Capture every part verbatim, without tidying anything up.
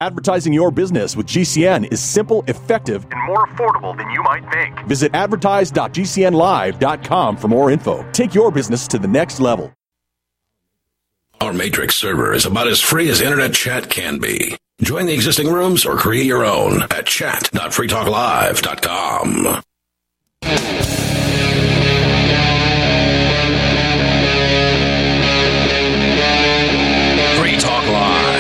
Advertising your business with G C N is simple, effective, and more affordable than you might think. Visit advertise dot g c n live dot com for more info. Take your business to the next level. Our Matrix server is about as free as internet chat can be. Join the existing rooms or create your own at chat dot free talk live dot com. Free Talk Live.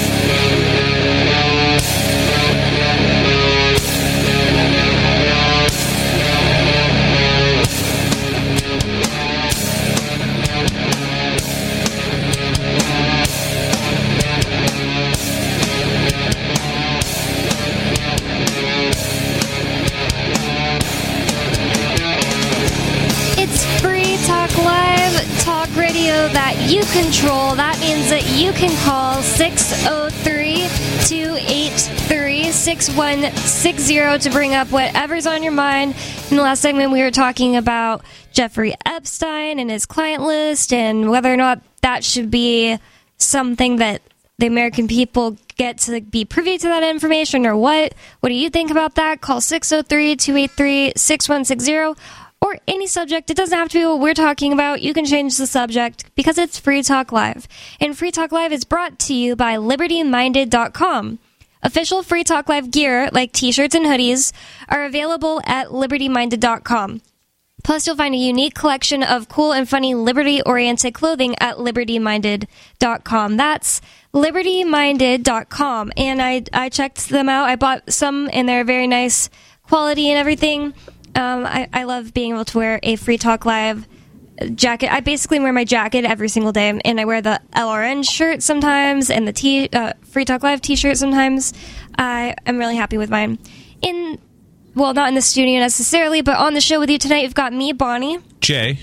Talk radio that you control. That means that you can call six oh three, two eight three, six one six zero to bring up whatever's on your mind. In the last segment, we were talking about Jeffrey Epstein and his client list and whether or not that should be something that the American people get to be privy to that information or what. What do you think about that? Call six oh three, two eight three, six one six zero. Or any subject. It doesn't have to be what we're talking about. You can change the subject because it's Free Talk Live. And Free Talk Live is brought to you by liberty minded dot com. Official Free Talk Live gear, like t-shirts and hoodies, are available at liberty minded dot com. Plus, you'll find a unique collection of cool and funny liberty-oriented clothing at liberty minded dot com. That's liberty minded dot com. And I, I checked them out. I bought some, and they're very nice quality and everything. Um, I, I love being able to wear a Free Talk Live jacket. I basically wear my jacket every single day, and I wear the L R N shirt sometimes and the T, uh, Free Talk Live t-shirt sometimes. I am really happy with mine. In, well, not in the studio necessarily, but on the show with you tonight, you've got me, Bonnie. Jay.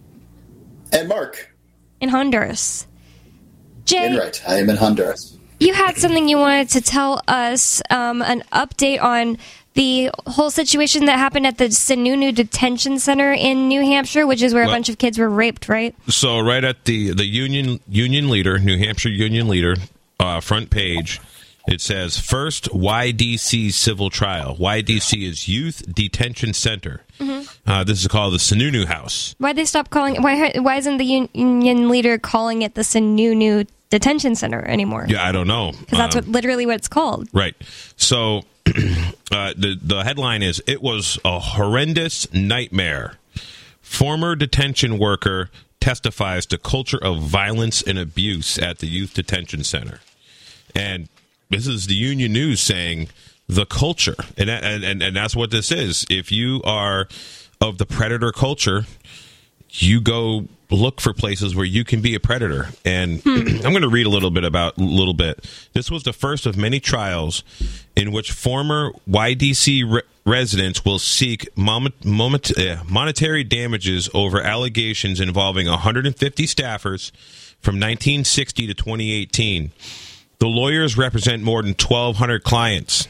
And Mark. In Honduras. Jay. And right, I am in Honduras. You had something you wanted to tell us, um, an update on the whole situation that happened at the Sununu Detention Center in New Hampshire, which is where well, a bunch of kids were raped, right? So right at the, the Union Union Leader, New Hampshire Union Leader, uh, front page, it says, first Y D C civil trial. Y D C is Youth Detention Center. Mm-hmm. Uh, this is called the Sununu House. Why'd they stop calling it? Why, why isn't the Union Leader calling it the Sununu Detention Center anymore? Yeah, I don't know. Because that's um, what literally what it's called. Right. So... Uh, the, the headline is, it was a horrendous nightmare. Former detention worker testifies to culture of violence and abuse at the Youth Detention Center. And this is the Union News saying the culture. And, and, and, and that's what this is. If you are of the predator culture, you go look for places where you can be a predator. And I'm going to read a little bit about a little bit. This was the first of many trials in which former Y D C re- residents will seek mom- moment- uh, monetary damages over allegations involving one hundred fifty staffers from nineteen sixty to twenty eighteen. The lawyers represent more than twelve hundred clients.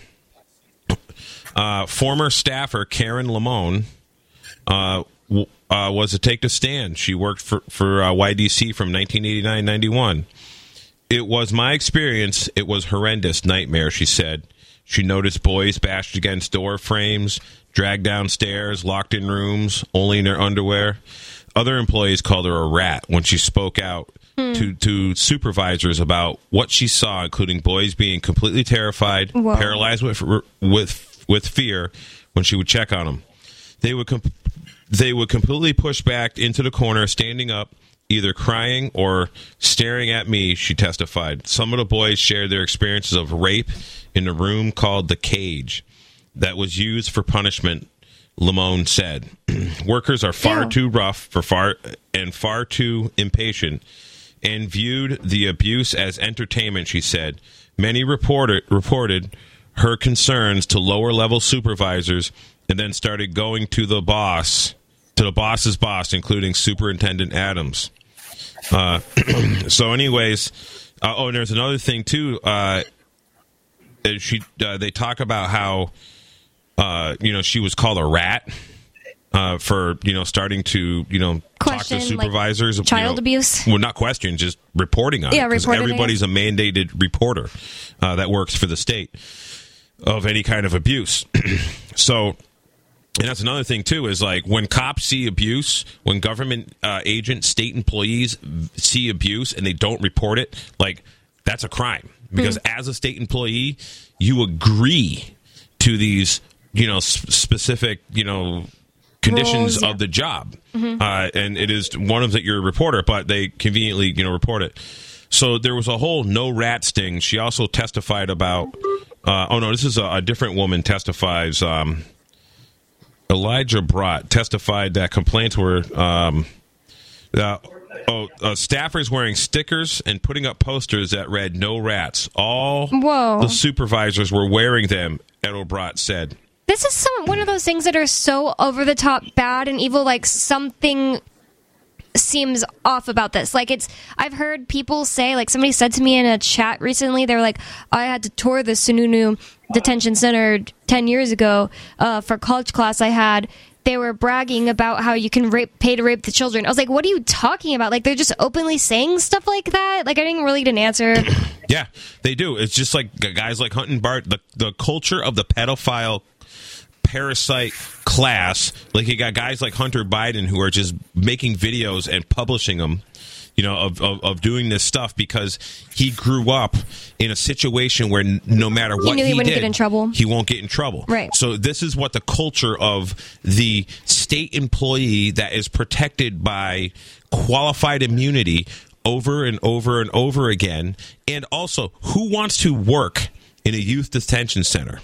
Uh, former staffer Karen Lamone uh, w- uh, was to take the stand. She worked for, for uh, Y D C from nineteen eighty-nine to ninety-one. It was my experience. It was horrendous nightmare, she said. She noticed boys bashed against door frames, dragged downstairs, locked in rooms, only in their underwear. Other employees called her a rat when she spoke out hmm. to, to supervisors about what she saw, including boys being completely terrified, Whoa. paralyzed with with with fear when she would check on them. They would comp- they would completely push back into the corner, standing up, either crying or staring at me, she testified. Some of the boys shared their experiences of rape in a room called the cage that was used for punishment, Lamone said. Workers are far yeah. too rough for far and far too impatient and viewed the abuse as entertainment, she said. Many reported, reported her concerns to lower-level supervisors and then started going to the boss, to the boss's boss, including Superintendent Adams. Uh, so anyways, uh, oh, and there's another thing, too. Uh, she, uh, they talk about how, uh, you know, she was called a rat uh, for, you know, starting to, you know, Question, talk to supervisors. like child you know, abuse? Well, not question, just reporting on yeah, it. Because everybody's it. a mandated reporter uh, that works for the state of any kind of abuse. So... And that's another thing, too, is like when cops see abuse, when government uh, agents, state employees see abuse and they don't report it, like that's a crime. Because mm. as a state employee, you agree to these, you know, sp- specific, you know, conditions Rules, yeah. of the job. Mm-hmm. Uh, and it is one of that you're a reporter, but they conveniently, you know, report it. So there was a whole no rat sting. She also testified about, uh, oh, no, this is a, a different woman testifies. Um, Elijah Brott testified that complaints were um, uh, oh, uh, staffers wearing stickers and putting up posters that read "No rats." All Whoa. the supervisors were wearing them, Edo Brott said. This is some one of those things that are so over the top bad and evil, like something seems off about this. Like it's I've heard people say, like somebody said to me in a chat recently, they were like, I had to tour the Sununu detention center ten years ago uh, for college class I had. They were bragging about how you can rape, pay to rape the children. I was like, what are you talking about? Like they're just openly saying stuff like that? Like I didn't really get an answer. Yeah, they do. It's just like guys like Hunt and Bart, the, the culture of the pedophile parasite class. Like you got guys like Hunter Biden who are just making videos and publishing them, you know, of, of, of doing this stuff because he grew up in a situation where n- no matter what he, knew he, he wouldn't did, get in trouble. he won't get in trouble. Right. So this is what the culture of the state employee that is protected by qualified immunity over and over and over again. And also, who wants to work in a youth detention center?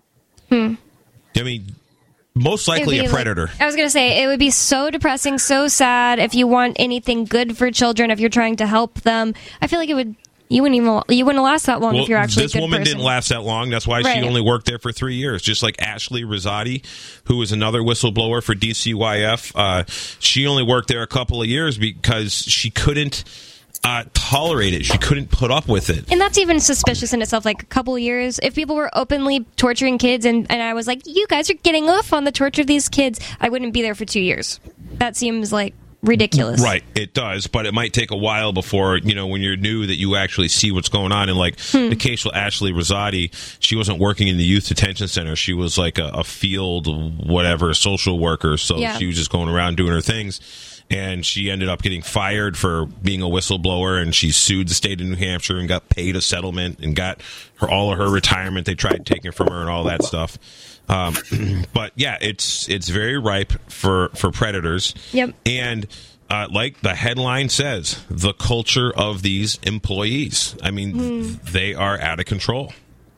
Hmm. I mean, most likely a predator. Like, I was going to say, it would be so depressing, so sad if you want anything good for children, if you're trying to help them. I feel like it would, you wouldn't even, you wouldn't last that long well, if you're actually this a good woman person. didn't last that long. That's why right. she only worked there for three years. Just like Ashley Rosati, who is another whistleblower for D C Y F. Uh, she only worked there a couple of years because she couldn't Uh, tolerate it. She couldn't put up with it. And that's even suspicious in itself, like a couple of years. If people were openly torturing kids and, and I was like, you guys are getting off on the torture of these kids, I wouldn't be there for two years. That seems like ridiculous. Right, it does, but it might take a while before, you know, when you're new that you actually see what's going on. And like hmm. the case with Ashley Rosati, she wasn't working in the youth detention center. She was like a, a field, whatever, social worker. So yeah. she was just going around doing her things. And she ended up getting fired for being a whistleblower, and she sued the state of New Hampshire and got paid a settlement and got her all of her retirement. They tried taking from her and all that stuff. Um, but yeah, it's it's very ripe for, for predators. Yep. And uh, like the headline says, the culture of these employees. I mean, mm. they are out of control.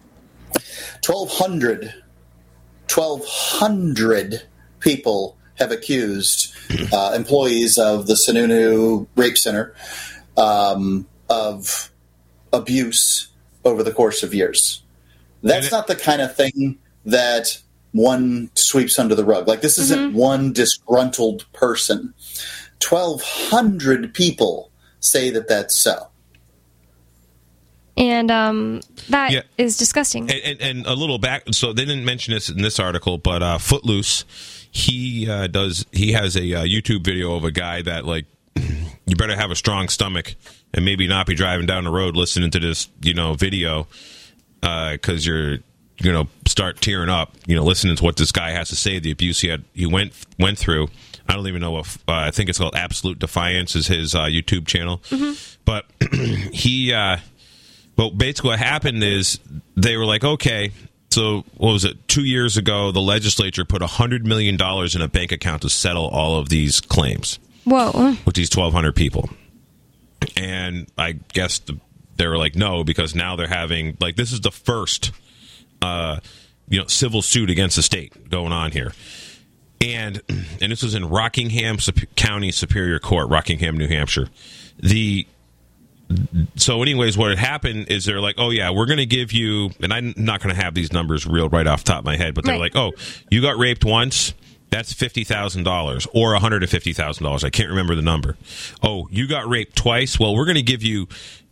twelve hundred, twelve hundred people have accused uh, employees of the Sununu Rape Center um, of abuse over the course of years. That's it, not the kind of thing that one sweeps under the rug. Like, this mm-hmm. isn't one disgruntled person. twelve hundred people say that that's so. And um, that yeah. is disgusting. And, and, and a little back, so they didn't mention this in this article, but uh, Footloose, he uh, does. He has a uh, YouTube video of a guy that, like, you better have a strong stomach and maybe not be driving down the road listening to this, you know, video, because uh, you're you know start tearing up, you know, listening to what this guy has to say, the abuse he had, he went went through. I don't even know if uh, I think it's called Absolute Defiance is his uh, YouTube channel, mm-hmm. but he. Uh, But basically what happened is they were like, okay, so what was it? Two years ago, the legislature put one hundred million dollars in a bank account to settle all of these claims. Whoa. With these twelve hundred people. And I guess the, they were like, no, because now they're having, like, this is the first, uh, you know, civil suit against the state going on here. And, and this was in Rockingham County Superior Court, Rockingham, New Hampshire. The... So anyways, what had happened is they're like, oh, yeah, we're going to give you, and I'm not going to have these numbers real right off the top of my head, but they're right. like, oh, you got raped once, that's fifty thousand dollars or one hundred fifty thousand dollars. I can't remember the number. Oh, you got raped twice? Well, we're going to give you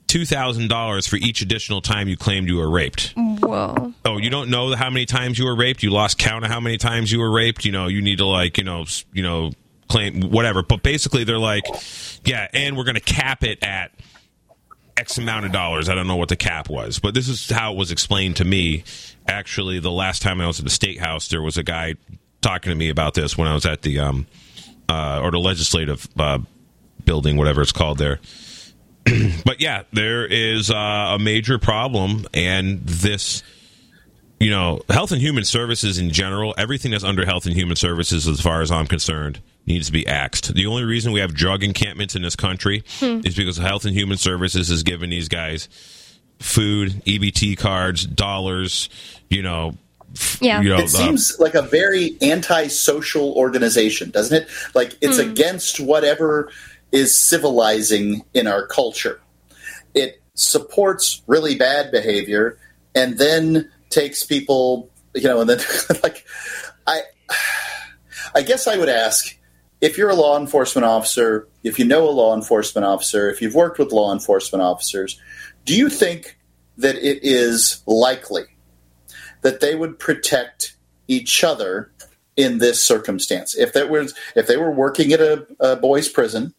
two thousand dollars for each additional time you claimed you were raped. Whoa. Oh, you don't know how many times you were raped? You lost count of how many times you were raped? You know, you need to, like, you know, you know, claim whatever. But basically, they're like, yeah, and we're going to cap it at X amount of dollars. I don't know what the cap was, but this is how it was explained to me. Actually, the last time I was at the State House, there was a guy talking to me about this when I was at the um uh, or the legislative uh, building, whatever it's called there. But yeah, there is uh, a major problem, and this, you know, Health and Human Services in general, everything that's under Health and Human Services, as far as I'm concerned, needs to be axed. The only reason we have drug encampments in this country hmm. is because Health and Human Services has given these guys food, E B T cards, dollars, you know. Yeah. You know, it seems uh, like a very anti-social organization, doesn't it? Like it's hmm. against whatever is civilizing in our culture. It supports really bad behavior and then takes people, you know, and then like I I guess I would ask, if you're a law enforcement officer, if you know a law enforcement officer, if you've worked with law enforcement officers, do you think that it is likely that they would protect each other in this circumstance? If there was, if they were working at a, a boys' prison,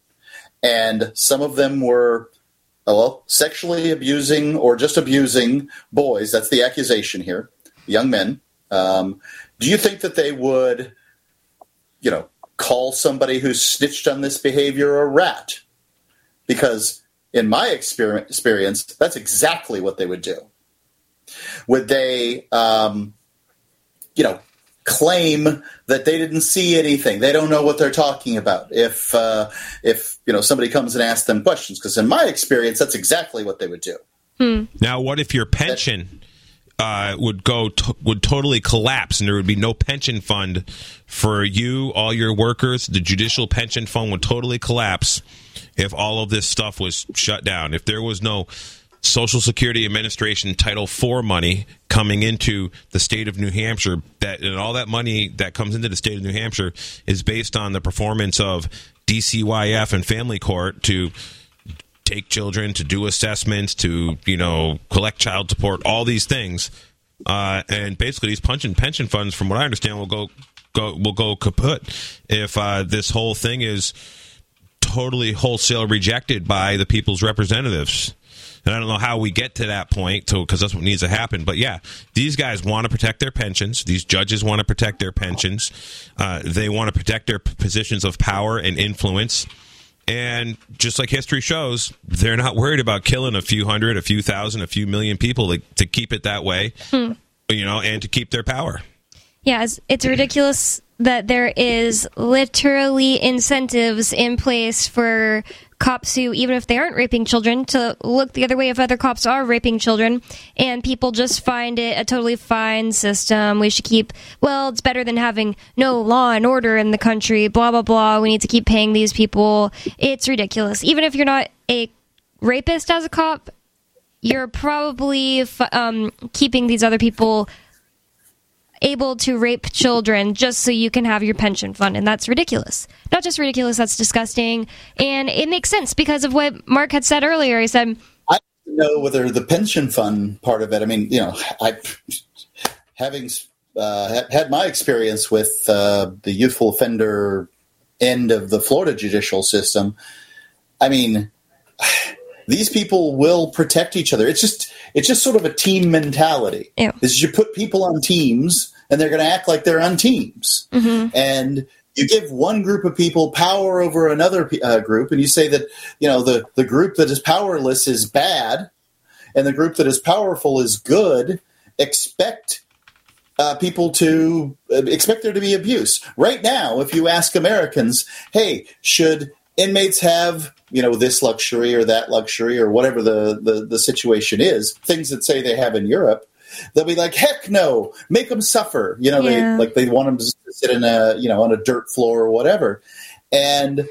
and some of them were, well, sexually abusing or just abusing boys. That's the accusation here, young men. Um, do you think that they would, you know, call somebody who snitched on this behavior a rat? Because in my experience, that's exactly what they would do. Would they, um, you know, claim that they didn't see anything? They don't know what they're talking about. If, uh, if you know, somebody comes and asks them questions, because in my experience, that's exactly what they would do. Hmm. Now, what if your pension uh, would go to- would totally collapse, and there would be no pension fund for you, all your workers? The judicial pension fund would totally collapse if all of this stuff was shut down. If there was no Social Security Administration Title four money coming into the state of New Hampshire, that and all that money that comes into the state of New Hampshire is based on the performance of D C Y F and Family Court to take children, to do assessments, to, you know, collect child support, all these things, uh, and basically these pension pension funds, from what I understand, will go go will go kaput if uh, this whole thing is totally wholesale rejected by the people's representatives. And I don't know how we get to that point, because that's what needs to happen. But yeah, these guys want to protect their pensions. These judges want to protect their pensions. Uh, they want to protect their p- positions of power and influence. And just like history shows, they're not worried about killing a few hundred, a few thousand, a few million people to, to keep it that way, hmm. you know, and to keep their power. Yeah, it's, it's ridiculous that there is literally incentives in place for cops who, even if they aren't raping children, to look the other way if other cops are raping children, and people just find it a totally fine system. We should keep, well, it's better than having no law and order in the country, blah, blah, blah. We need to keep paying these people. It's ridiculous. Even if you're not a rapist as a cop, you're probably um, keeping these other people able to rape children just so you can have your pension fund, and that's ridiculous. Not just ridiculous, that's disgusting, and it makes sense because of what Mark had said earlier. He said, I don't know whether the pension fund part of it, I mean, you know, I having uh, had my experience with uh, the youthful offender end of the Florida judicial system, I mean, these people will protect each other. It's just it's just sort of a team mentality. Ew. This is, you put people on teams, and they're going to act like they're on teams. Mm-hmm. And you give one group of people power over another uh, group, and you say that, you know, the, the group that is powerless is bad, and the group that is powerful is good. Expect uh, people to uh, expect there to be abuse. Right now, if you ask Americans, hey, should inmates have, you know, this luxury or that luxury or whatever the, the, the situation is, things that say they have in Europe, they'll be like, heck no, make them suffer. You know, yeah. they like they want them to sit in a, you know, on a dirt floor or whatever. And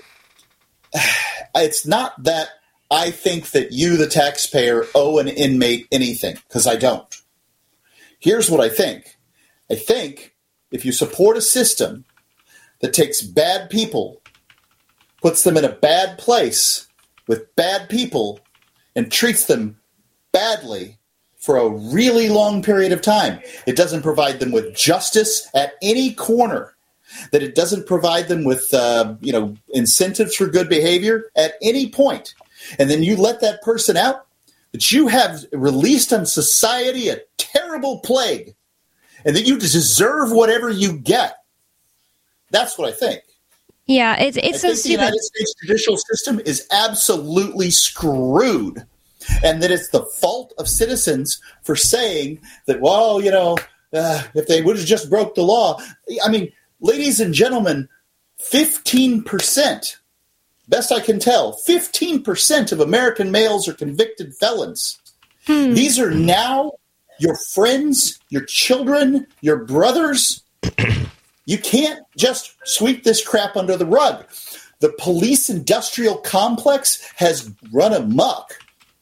it's not that I think that you, the taxpayer, owe an inmate anything, because I don't. Here's what I think. I think if you support a system that takes bad people, puts them in a bad place with bad people, and treats them badly for a really long period of time. It doesn't provide them with justice at any corner, that it doesn't provide them with uh, you know incentives for good behavior at any point. And then you let that person out, that you have released on society a terrible plague, and that you deserve whatever you get. That's what I think. Yeah, it's it's I so think stupid. The United States judicial system is absolutely screwed, and that it's the fault of citizens for saying that, well, you know, uh, if they would have just broke the law. I mean, ladies and gentlemen, fifteen percent, best I can tell, fifteen percent of American males are convicted felons. Hmm. These are now your friends, your children, your brothers. You can't just sweep this crap under the rug. The police industrial complex has run amok.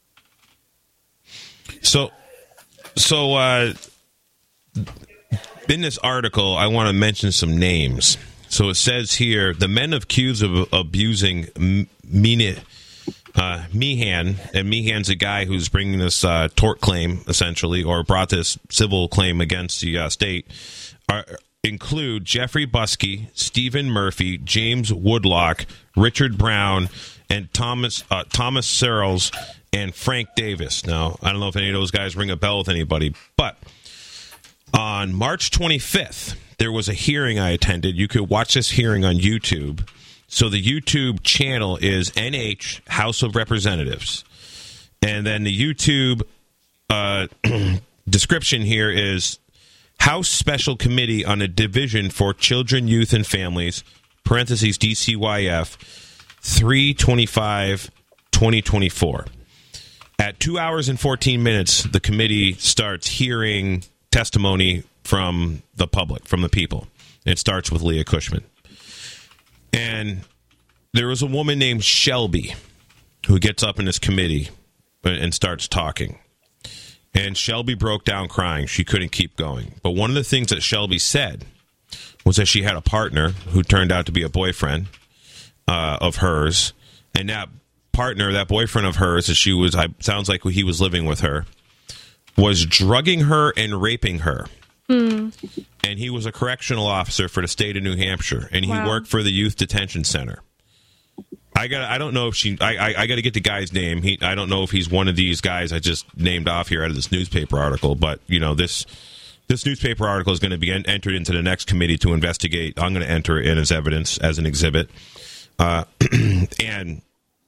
So, so uh, in this article, I want to mention some names. So it says here, the men accused of abusing Mina, uh, Meehan, and Meehan's a guy who's bringing this uh, tort claim, essentially, or brought this civil claim against the uh, state, are, include Jeffrey Buskey, Stephen Murphy, James Woodlock, Richard Brown, and Thomas uh, Thomas Searles and Frank Davis. Now, I don't know if any of those guys ring a bell with anybody, but on March twenty-fifth, there was a hearing I attended. You could watch this hearing on YouTube. So the YouTube channel is N H House of Representatives. And then the YouTube uh, description here is House Special Committee on a Division for Children, Youth, and Families, parentheses D C Y F, three twenty-five twenty twenty-four. At two hours and fourteen minutes, the committee starts hearing testimony from the public, from the people. It starts with Leah Cushman. And there was a woman named Shelby who gets up in this committee and starts talking. And Shelby broke down crying. She couldn't keep going. But one of the things that Shelby said was that she had a partner who turned out to be a boyfriend uh, of hers. And that partner, that boyfriend of hers, as she was, I, sounds like he was living with her, was drugging her and raping her. Hmm. And he was a correctional officer for the state of New Hampshire. And he wow. worked for the youth detention center. I got. I don't know if she. I. I, I got to get the guy's name. He. I don't know if he's one of these guys I just named off here out of this newspaper article. But you know this. This newspaper article is going to be en- entered into the next committee to investigate. I'm going to enter it in as evidence, as an exhibit. Uh, and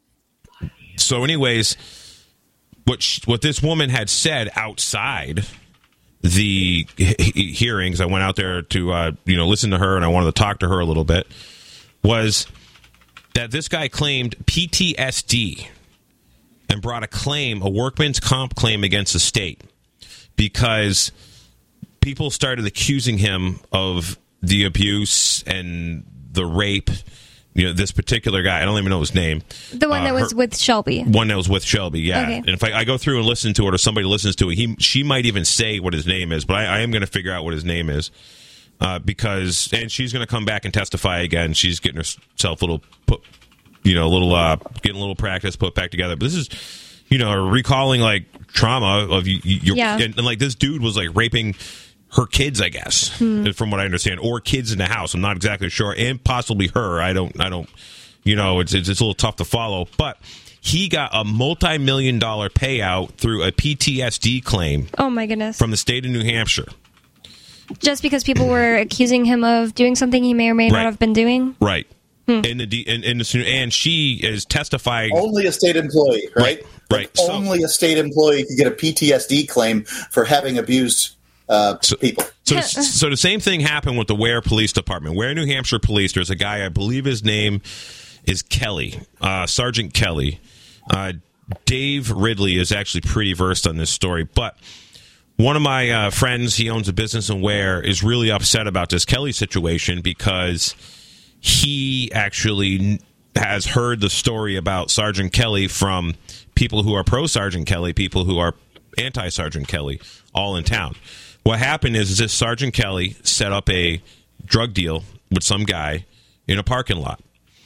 so, anyways, what sh- what this woman had said outside the he- hearings, I went out there to uh, you know listen to her, and I wanted to talk to her a little bit. Was that this guy claimed P T S D and brought a claim, a workman's comp claim against the state because people started accusing him of the abuse and the rape. You know, this particular guy, I don't even know his name. The one uh, that was her, with Shelby. One that was with Shelby, yeah. Okay. And if I, I go through and listen to it or somebody listens to it, he she might even say what his name is, but I, I am going to figure out what his name is. Uh, because, and she's going to come back and testify again. She's getting herself a little, put, you know, a little, uh, getting a little practice put back together. But this is, you know, recalling like trauma of you, your, yeah. and, and like this dude was like raping her kids, I guess, hmm. from what I understand, or kids in the house. I'm not exactly sure, and possibly her. I don't, I don't, you know, it's it's, it's a little tough to follow. But he got a multi-million dollar payout through a P T S D claim. Oh my goodness! From the state of New Hampshire. Just because people were accusing him of doing something he may or may right. not have been doing? Right. Hmm. In the, in, in the, and she is testifying. Only a state employee, right? Right. right. Only so, a state employee could get a P T S D claim for having abused uh, so, people. So, so the same thing happened with the Ware Police Department. Ware, New Hampshire Police, there's a guy, I believe his name is Kelly, uh, Sergeant Kelly. Uh, Dave Ridley is actually pretty versed on this story, but one of my uh, friends, he owns a business in Ware, is really upset about this Kelly situation because he actually has heard the story about Sergeant Kelly from people who are pro-Sergeant Kelly, people who are anti-Sergeant Kelly, all in town. What happened is, is this Sergeant Kelly set up a drug deal with some guy in a parking lot.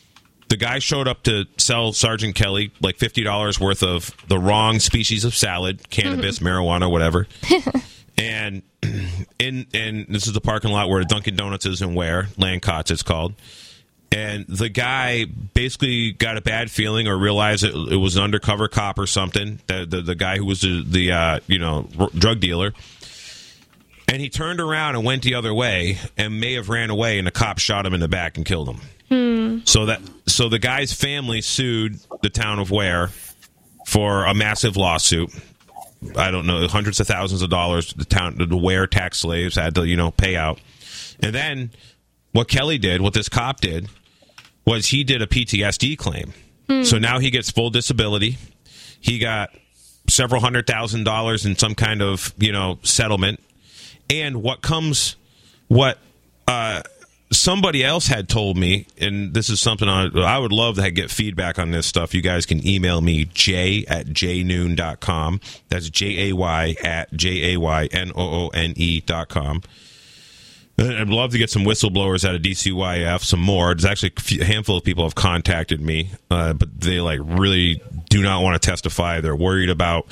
the guy showed up to sell Sergeant Kelly like fifty dollars worth of the wrong species of salad, cannabis, mm-hmm. marijuana, whatever. And in and this is the parking lot where Dunkin' Donuts is in Ware, Landcots it's called. And the guy basically got a bad feeling or realized it, it was an undercover cop or something, the the, the guy who was the, the uh, you know r- drug dealer. And he turned around and went the other way and may have ran away, and the cop shot him in the back and killed him. Hmm. So that so the guy's family sued the town of Ware for a massive lawsuit. I don't know, hundreds of thousands of dollars. The town, the Ware tax slaves had to, you know, pay out. And then what Kelly did, what this cop did, was he did a P T S D claim. Hmm. So now he gets full disability. He got several hundred thousand dollars in some kind of, you know, settlement. And what comes, what uh, somebody else had told me, and this is something I, I would love to get feedback on this stuff. You guys can email me, jay at jaynoon dot com. That's J A Y at J A Y N O O N E dot com. I'd love to get some whistleblowers out of D C Y F, some more. There's actually a, few, a handful of people have contacted me, uh, but they like really do not want to testify. They're worried about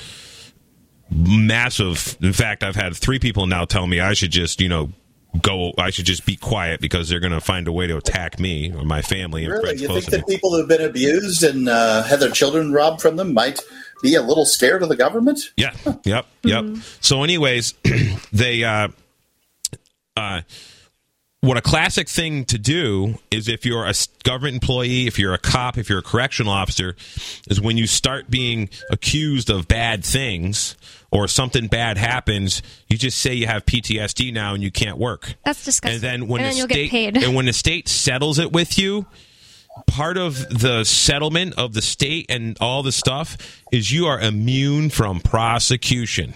massive. In fact, I've had three people now tell me I should just, you know, go. I should just be quiet because they're going to find a way to attack me or my family. And really, you think that people who've been abused and uh, had their children robbed from them might be a little scared of the government? Yeah. Huh. Yep. Yep. Mm-hmm. So, anyways, they. Uh, uh, what a classic thing to do is if you're a government employee, if you're a cop, if you're a correctional officer, is when you start being accused of bad things or something bad happens, you just say you have P T S D now and you can't work. That's disgusting. And then when and the then state you'll get paid. and when the state settles it with you, part of the settlement of the state and all the stuff is you are immune from prosecution.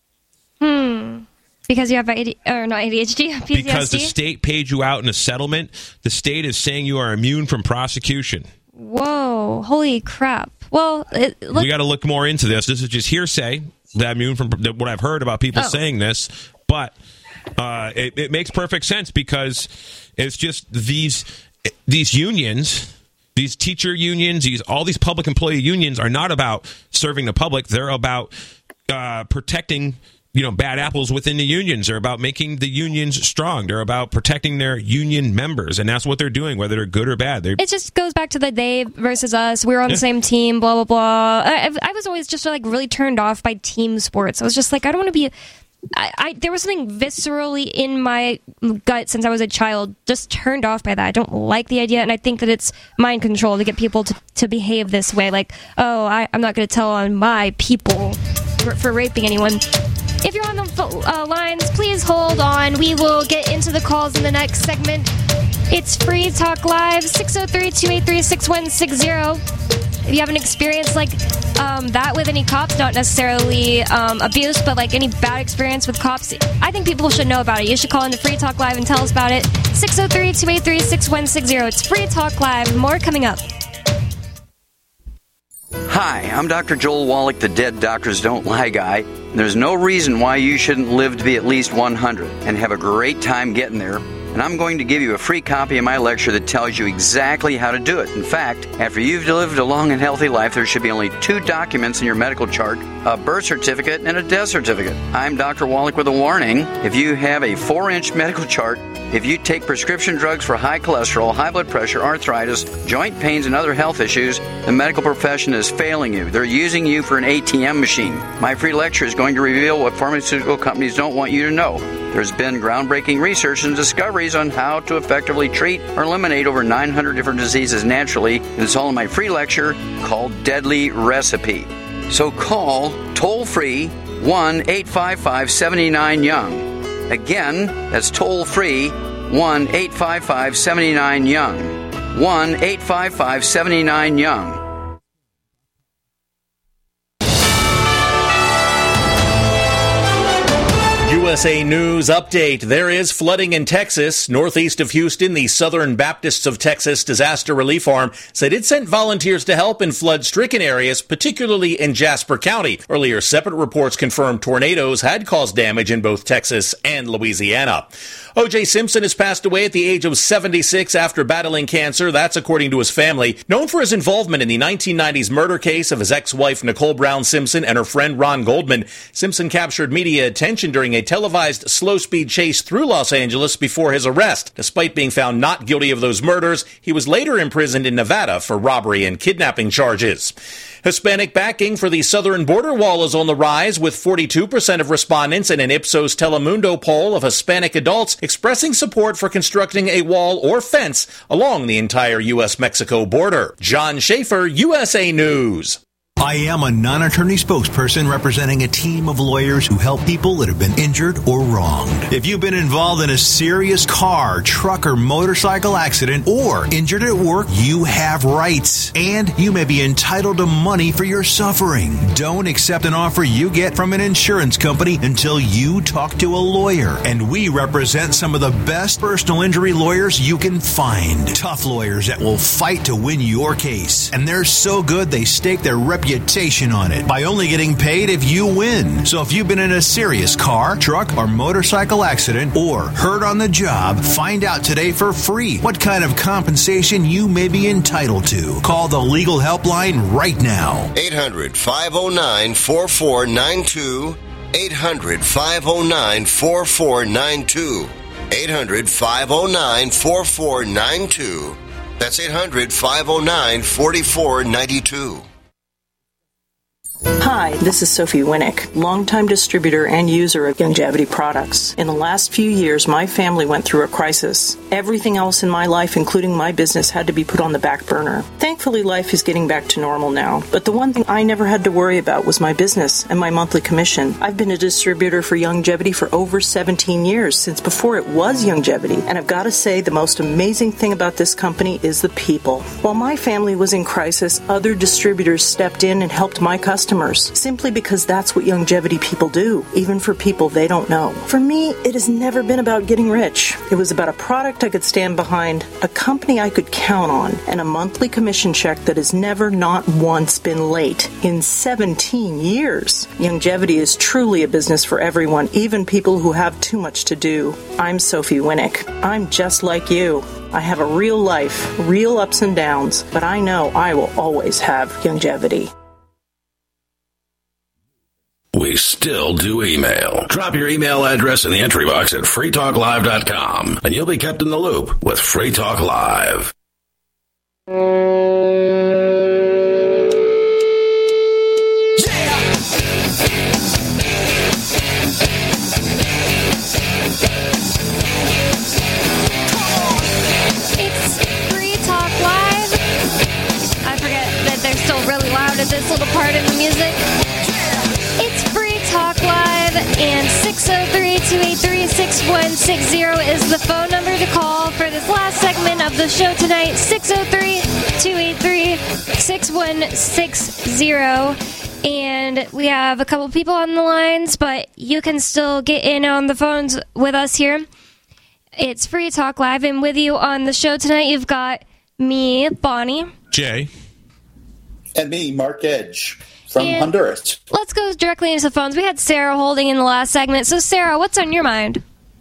Hmm. Because you have A D, or not A D H D, P T S D? Because the state paid you out in a settlement, the state is saying you are immune from prosecution. Whoa, holy crap. Well, it, look- we got to look more into this. This is just hearsay that I'm immune from what I've heard about people oh. saying this, but uh, it, it makes perfect sense because it's just these these unions, these teacher unions, these all these public employee unions are not about serving the public. They're about uh, protecting, you know, bad apples within the unions. They're about making the unions strong. They're about protecting their union members, and that's what they're doing, whether they're good or bad. They're- it just goes back to the they versus us. We're on yeah. the same team, blah, blah, blah. I, I was always just, like, really turned off by team sports. I was just like, I don't want to be... I, I there was something viscerally in my gut since I was a child, just turned off by that. I don't like the idea, and I think that it's mind control to get people to, to behave this way. Like, oh, I, I'm not going to tell on my people for, for raping anyone. If you're on the uh, lines, please hold on. We will get into the calls in the next segment. It's Free Talk Live, six oh three, two eight three, six one six zero. If you have an experience like um, that with any cops, not necessarily um, abuse, but like any bad experience with cops, I think people should know about it. You should call into Free Talk Live and tell us about it. six oh three, two eight three, six one six zero. It's Free Talk Live. More coming up. Hi, I'm Doctor Joel Wallach, the Dead Doctors Don't Lie guy. There's no reason why you shouldn't live to be at least one hundred and have a great time getting there. And I'm going to give you a free copy of my lecture that tells you exactly how to do it. In fact, after you've lived a long and healthy life, there should be only two documents in your medical chart, a birth certificate and a death certificate. I'm Doctor Wallach with a warning. If you have a four-inch medical chart, if you take prescription drugs for high cholesterol, high blood pressure, arthritis, joint pains, and other health issues, the medical profession is failing you. They're using you for an A T M machine. My free lecture is going to reveal what pharmaceutical companies don't want you to know. There's been groundbreaking research and discoveries on how to effectively treat or eliminate over nine hundred different diseases naturally, and it's all in my free lecture called Deadly Recipe. So call toll-free one eight five five, seven nine, young. Again, that's toll-free one eight five five, seven nine, young. one eight five five, seven nine, young. U S A News Update. There is flooding in Texas. Northeast of Houston, the Southern Baptists of Texas Disaster Relief Arm said it sent volunteers to help in flood-stricken areas, particularly in Jasper County. Earlier, separate reports confirmed tornadoes had caused damage in both Texas and Louisiana. O J Simpson has passed away at the age of seventy-six after battling cancer. That's according to his family. Known for his involvement in the nineteen nineties murder case of his ex-wife Nicole Brown Simpson and her friend Ron Goldman, Simpson captured media attention during a televised slow-speed chase through Los Angeles before his arrest. Despite being found not guilty of those murders, he was later imprisoned in Nevada for robbery and kidnapping charges. Hispanic backing for the southern border wall is on the rise, with forty-two percent of respondents in an Ipsos Telemundo poll of Hispanic adults expressing support for constructing a wall or fence along the entire U S Mexico border. John Schaefer, U S A News. I am a non-attorney spokesperson representing a team of lawyers who help people that have been injured or wronged. If you've been involved in a serious car, truck, or motorcycle accident or injured at work, you have rights, and you may be entitled to money for your suffering. Don't accept an offer you get from an insurance company until you talk to a lawyer. And we represent some of the best personal injury lawyers you can find. Tough lawyers that will fight to win your case. And they're so good they stake their reputation reputation on it by only getting paid if you win. So if you've been in a serious car, truck, or motorcycle accident or hurt on the job, find out today for free what kind of compensation you may be entitled to. Call the legal helpline right now. eight hundred, five oh nine, four four nine two. eight hundred, five oh nine, four four nine two. eight hundred, five oh nine, four four nine two. That's eight hundred, five oh nine, four four nine two. Hi, this is Sophie Winnick, longtime distributor and user of Youngevity products. In the last few years, my family went through a crisis. Everything else in my life, including my business, had to be put on the back burner. Thankfully, life is getting back to normal now. But the one thing I never had to worry about was my business and my monthly commission. I've been a distributor for Youngevity for over seventeen years, since before it was Youngevity. And I've got to say, the most amazing thing about this company is the people. While my family was in crisis, other distributors stepped in and helped my customers. Simply because that's what Youngevity people do, even for people they don't know. For me, it has never been about getting rich. It was about a product I could stand behind, a company I could count on, and a monthly commission check that has never, not once, been late in seventeen years. Youngevity is truly a business for everyone, even people who have too much to do. I'm Sophie Winnick. I'm just like you. I have a real life, real ups and downs, but I know I will always have Youngevity. We still do email. Drop your email address in the entry box at free talk live dot com, and you'll be kept in the loop with Free Talk Live. It's Free Talk Live. I forget that they're still really loud at this little part of the music. It's Free Talk Live, and six oh three, two eight three, six one six zero is the phone number to call for this last segment of the show tonight. six oh three, two eight three, six one six zero. And we have a couple people on the lines, but you can still get in on the phones with us here. It's Free Talk Live, and with you on the show tonight, you've got me, Bonnie. Jay. And me, Mark Edge. From and Honduras. Let's go directly into the phones. We had Sarah holding in the last segment. So, Sarah, what's on your mind?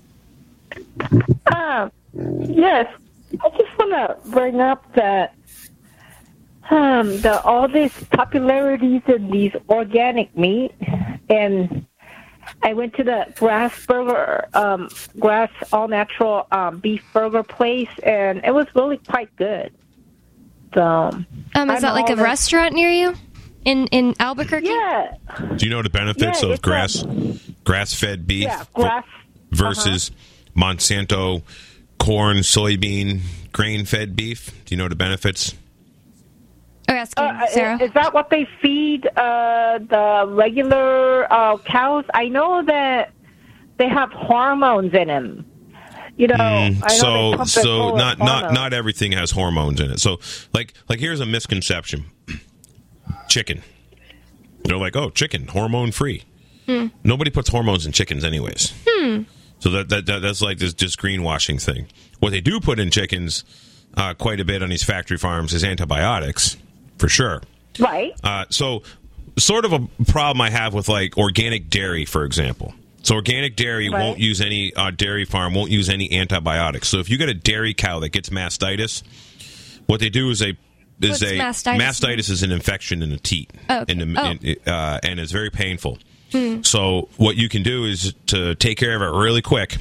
Uh, yes. I just want to bring up that um, the all these popularities in these organic meat. And I went to the Grass Burger, um, Grass All Natural um, Beef Burger place, and it was really quite good. So, um, is I'm that like a this- restaurant near you? In in Albuquerque? Yeah. Do you know the benefits yeah, of grass a, grass-fed beef yeah, grass, versus uh-huh. Monsanto corn, soybean, grain-fed beef? Do you know the benefits? Oh, asking uh, Sarah. Is that what they feed uh, the regular uh, cows? I know that they have hormones in them. You know, mm, I know so so not not hormones. not everything has hormones in it. So like like here's a misconception. Chicken. They're like, oh, chicken, hormone-free. Hmm. Nobody puts hormones in chickens anyways. Hmm. So that, that, that that's like this just greenwashing thing. What they do put in chickens uh, quite a bit on these factory farms is antibiotics, for sure. Right. Uh, so sort of a problem I have with, like, organic dairy, for example. So organic dairy Right. won't use any uh, dairy farm won't use any antibiotics. So if you get a dairy cow that gets mastitis, what they do is they is What's a mastitis? mastitis is an infection in the teat, Oh, okay. in the, Oh. in, uh, and it's very painful. Hmm. So what you can do is to take care of it really quick.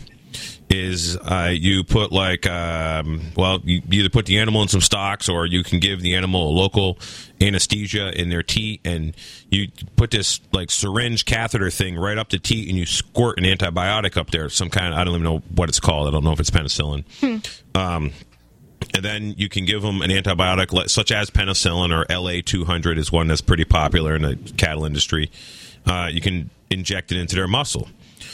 Is uh, you put like um, well you either put the animal in some stocks or you can give the animal a local anesthesia in their teat, and you put this like syringe catheter thing right up the teat and you squirt an antibiotic up there, some kind of, I don't even know what it's called, I don't know if it's penicillin. Hmm. Um, and then you can give them an antibiotic like, such as penicillin, or L A two hundred is one that's pretty popular in the cattle industry. Uh, you can inject it into their muscle,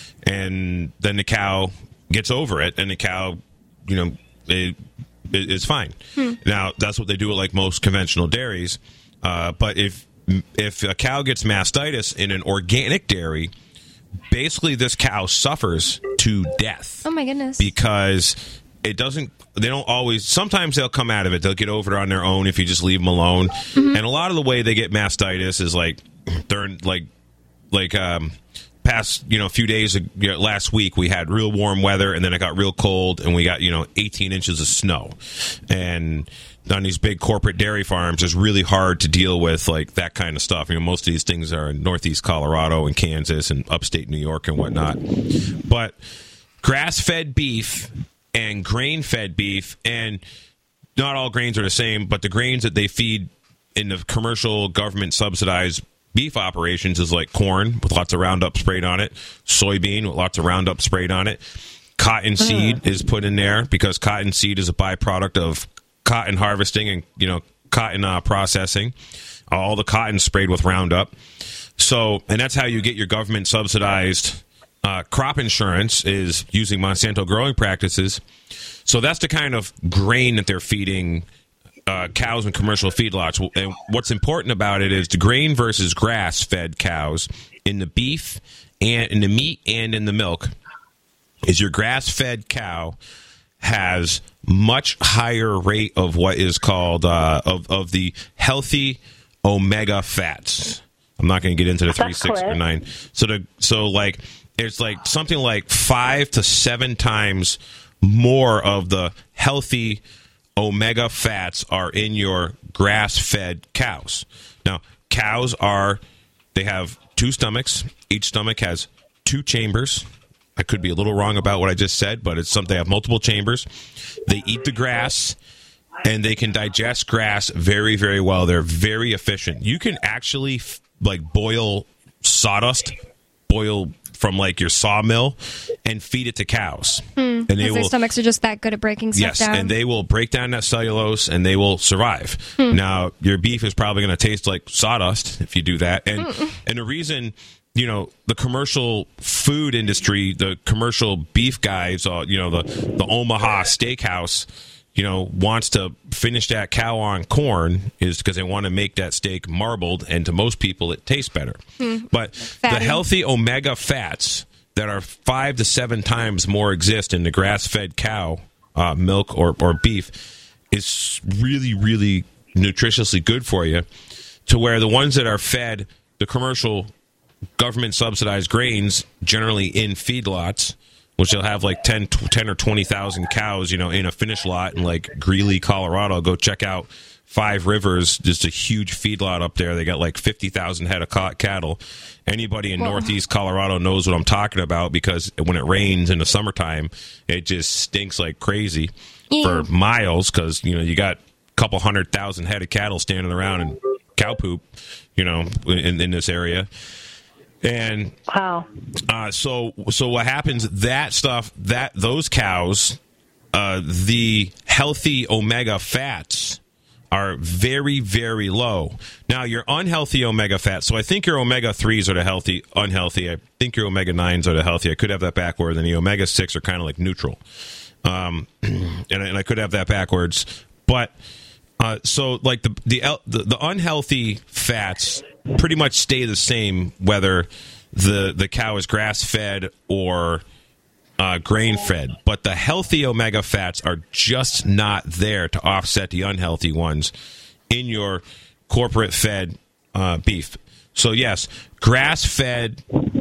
and then the cow gets over it, and the cow, you know, it, it, it's fine. Hmm. Now, that's what they do at like most conventional dairies. Uh, but if if a cow gets mastitis in an organic dairy, basically this cow suffers to death. Oh my goodness! Because it doesn't. They don't always. Sometimes they'll come out of it. They'll get over it on their own if you just leave them alone. Mm-hmm. And a lot of the way they get mastitis is like they're like like um. past, you know, a few days, you know, last week we had real warm weather, and then it got real cold, and we got, you know, eighteen inches of snow. And on these big corporate dairy farms, it's really hard to deal with like that kind of stuff. You know, most of these things are in Northeast Colorado and Kansas and upstate New York and whatnot. But grass-fed beef and grain-fed beef, and not all grains are the same, but the grains that they feed in the commercial government subsidized beef operations is like corn with lots of Roundup sprayed on it, soybean with lots of Roundup sprayed on it. Cottonseed uh. is put in there because cottonseed is a byproduct of cotton harvesting and, you know, cotton uh, processing. All the cotton sprayed with Roundup. So, and that's how you get your government subsidized uh, crop insurance, is using Monsanto growing practices. So that's the kind of grain that they're feeding Uh, cows and commercial feedlots. And what's important about it is the grain versus grass-fed cows in the beef and in the meat and in the milk is your grass-fed cow has much higher rate of what is called uh, of of the healthy omega fats. I'm not going to get into the three, six, or nine. So the so like it's like something like five to seven times more of the healthy omega fats are in your grass-fed cows. Now, cows are, they have two stomachs. Each stomach has two chambers. I could be a little wrong about what I just said, but it's something. They have multiple chambers. They eat the grass, and they can digest grass very, very well. They're very efficient. You can actually, like, boil sawdust, boil from like your sawmill, and feed it to cows. Hmm, and they their will, stomachs are just that good at breaking stuff yes, down. and they will break down that cellulose, and they will survive. Hmm. Now, your beef is probably going to taste like sawdust if you do that. And mm. and the reason, you know, the commercial food industry, the commercial beef guys, uh, you know, the, the Omaha Steakhouse, you know, wants to finish that cow on corn is because they want to make that steak marbled, and to most people it tastes better. Hmm. But Fatty. The healthy omega fats that are five to seven times more exist in the grass-fed cow uh, milk or, or beef is really, really nutritiously good for you, to where the ones that are fed the commercial government-subsidized grains, generally in feedlots, which they'll have like ten, ten or twenty thousand cows, you know, in a finish lot in like Greeley, Colorado. Go check out Five Rivers, just a huge feedlot up there. They got like fifty thousand head of cattle. Anybody in Whoa. Northeast Colorado knows what I'm talking about, because when it rains in the summertime, it just stinks like crazy yeah. for miles, because, you know, you got a couple hundred thousand head of cattle standing around in cow poop, you know, in, in this area. And wow. Uh, so so what happens? That stuff, that those cows, uh, the healthy omega fats are very, very low. Now, your unhealthy omega fats. So I think your omega threes are the healthy, unhealthy. I think your omega nines are the healthy. I could have that backwards. And the omega six are kind of like neutral. Um, and, and I could have that backwards. But uh, so like the, the the the unhealthy fats pretty much stay the same whether the the cow is grass-fed or uh, grain-fed. But the healthy omega fats are just not there to offset the unhealthy ones in your corporate-fed uh, beef. So, yes, grass-fed